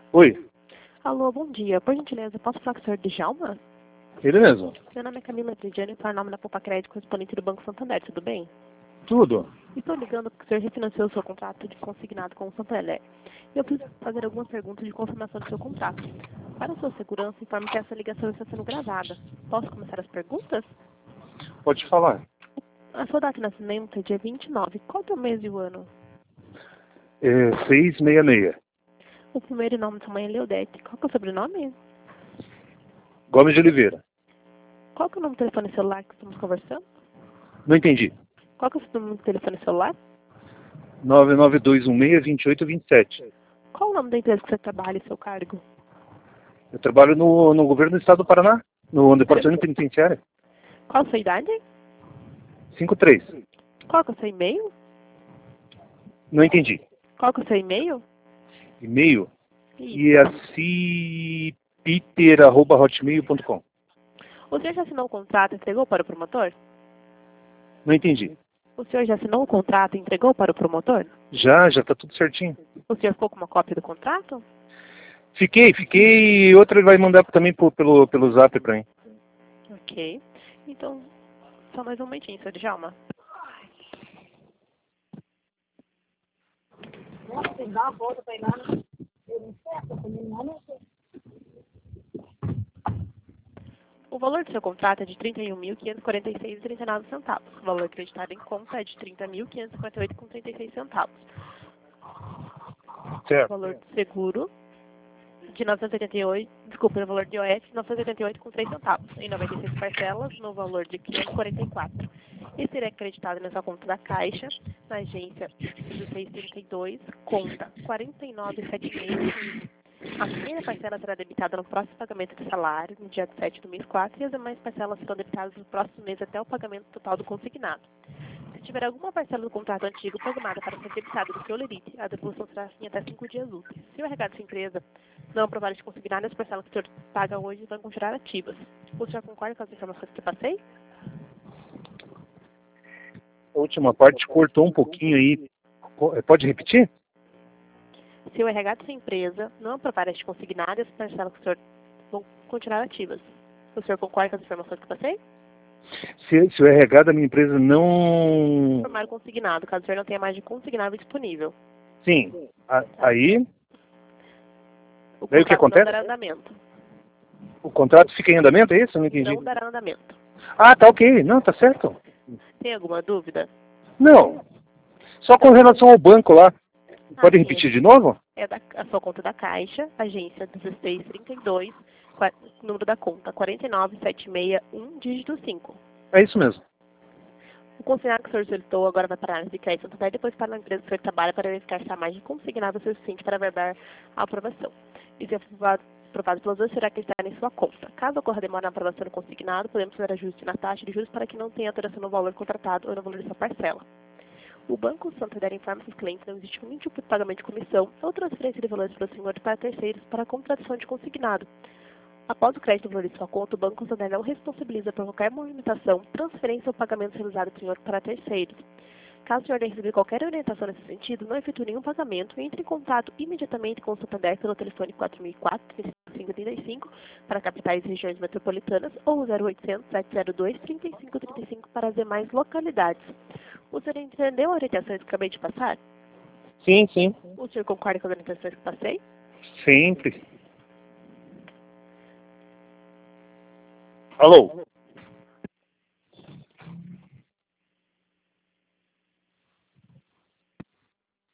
Oi, Alô, bom dia. Por gentileza, posso falar com o senhor Djalma? ele mesmo. Meu nome é Camila Tridiani, estou em nome da Poupa Crédito, correspondente do Banco Santander, tudo bem? Tudo. Estou ligando porque o senhor refinanciou o seu contrato de consignado com o Santander. Eu preciso fazer algumas perguntas de confirmação do seu contrato. Para sua segurança, informe que essa ligação está sendo gravada. Posso começar as perguntas? Pode falar. A sua data de nascimento é dia 29. Qual é o mês e o ano? 666. O primeiro nome de sua mãe é Leodete. Qual é o sobrenome? Gomes de Oliveira. Qual é o nome do telefone celular que estamos conversando? Não entendi. Qual é o seu número de telefone celular? 992162827. Qual o nome da empresa que você trabalha e seu cargo? Eu trabalho no governo do estado do Paraná, no departamento penitenciário. Qual a sua idade? 53. Qual é o seu e-mail? Não entendi. Qual é o seu e-mail? E-mail? Isso. iacpeter@hotmail.com. O senhor já assinou o contrato e entregou para o promotor? Não entendi. O senhor já assinou o contrato e entregou para o promotor? Já tá tudo certinho. O senhor ficou com uma cópia do contrato? Fiquei. E outra ele vai mandar também pelo zap pra mim. Ok. Então, só mais um momentinho, senhor Djalma. O valor do seu contrato é de R$ 31.546,39. O valor acreditado em conta é de R$ 30.558,36. O Certo. valor do seguro de 988, desculpa, o valor de IOF de 988,03 em 96 parcelas, no valor de 544. E será acreditado nessa conta da Caixa, na agência 1632, conta 497615. A primeira parcela será debitada no próximo pagamento de salário, no dia 7 do mês 4, e as demais parcelas serão debitadas no próximo mês até o pagamento total do consignado. Se tiver alguma parcela do contrato antigo programada para ser debitada do que olerite, a devolução será assim até 5 dias úteis. Se o RH dessa empresa não aprovar este consignado, as parcelas que o senhor paga hoje vão continuar ativas. O senhor concorda com as informações que eu passei? A última parte cortou um pouquinho aí. Pode repetir? Se o RH dessa empresa não aprovar este consignado, as parcelas que o senhor vão continuar ativas. O senhor concorda com as informações que eu passei? Se o RH da minha empresa não... Formar o consignado, caso o senhor não tenha mais de consignado disponível. Sim. Aí, O daí o que contrato não acontece? dará andamento. O contrato fica em andamento, é isso? Eu não entendi. Não dará andamento. Ah, tá ok. Não, tá certo. Tem alguma dúvida? Não. Só com relação ao banco lá. Pode Sim. repetir de novo? É a sua conta da Caixa, agência 1632, número da conta 49761, dígito 5. É isso mesmo. O consignado que o senhor solicitou agora vai para a análise de crédito Santander, depois para a empresa que o senhor trabalha para verificar se há mais de consignado o suficiente para averbar a aprovação. E se aprovado pelos dois, será que está em sua conta. Caso ocorra demora na aprovação do consignado, podemos fazer ajuste na taxa de juros para que não tenha alteração no valor contratado ou no valor de sua parcela. O Banco Santander informa seus clientes que não existe nenhum tipo de pagamento de comissão ou transferência de valores para o senhor para terceiros para a contratação de consignado. Após o crédito valor de sua conta, o Banco Santander não responsabiliza por qualquer movimentação, transferência ou pagamento realizado do senhor para terceiros. Caso o senhor tenha recebido qualquer orientação nesse sentido, não efetue nenhum pagamento e entre em contato imediatamente com o Santander pelo telefone 4004-3535 para capitais e regiões metropolitanas ou 0800-702-3535 para as demais localidades. O senhor entendeu a orientação que acabei de passar? Sim. O senhor concorda com as orientações que passei? Sempre. Alô?